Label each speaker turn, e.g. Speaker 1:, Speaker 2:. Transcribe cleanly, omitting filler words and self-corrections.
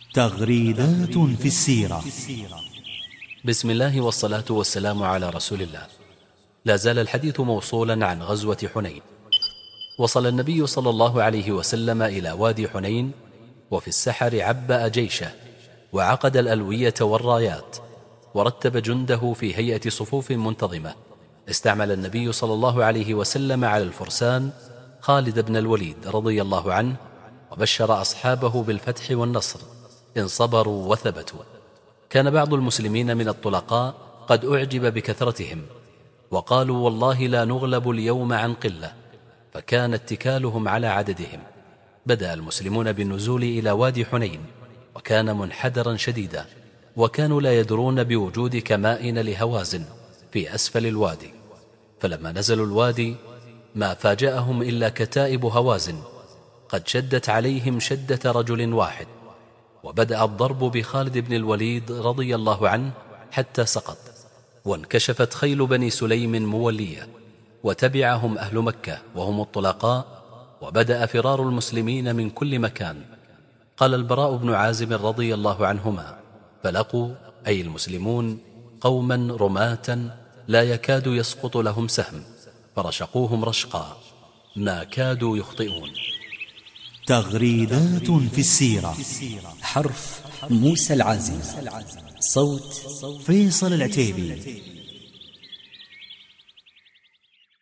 Speaker 1: تغريدات في السيرة.
Speaker 2: بسم الله والصلاة والسلام على رسول الله. لا زال الحديث موصولا عن غزوة حنين. وصل النبي صلى الله عليه وسلم إلى وادي حنين، وفي السحر عبأ جيشه وعقد الألوية والرايات، ورتب جنده في هيئة صفوف منتظمة. استعمل النبي صلى الله عليه وسلم على الفرسان خالد بن الوليد رضي الله عنه، وبشر أصحابه بالفتح والنصر إن صبروا وثبتوا. كان بعض المسلمين من الطلقاء قد أعجب بكثرتهم، وقالوا والله لا نغلب اليوم عن قلة، فكان اتكالهم على عددهم. بدأ المسلمون بالنزول إلى وادي حنين، وكان منحدرا شديدا، وكانوا لا يدرون بوجود كمائن لهوازن في أسفل الوادي. فلما نزلوا الوادي ما فاجأهم إلا كتائب هوازن قد شدت عليهم شدة رجل واحد، وبدأ الضرب بخالد بن الوليد رضي الله عنه حتى سقط، وانكشفت خيل بني سليم مولية، وتبعهم أهل مكة وهم الطلقاء، وبدأ فرار المسلمين من كل مكان. قال البراء بن عازب رضي الله عنهما: فلقوا أي المسلمون قوما رماة لا يكاد يسقط لهم سهم، فرشقوهم رشقا ما كادوا يخطئون.
Speaker 1: تغريدات في السيرة.
Speaker 3: حرف موسى العازم، صوت
Speaker 1: فيصل العتيبي.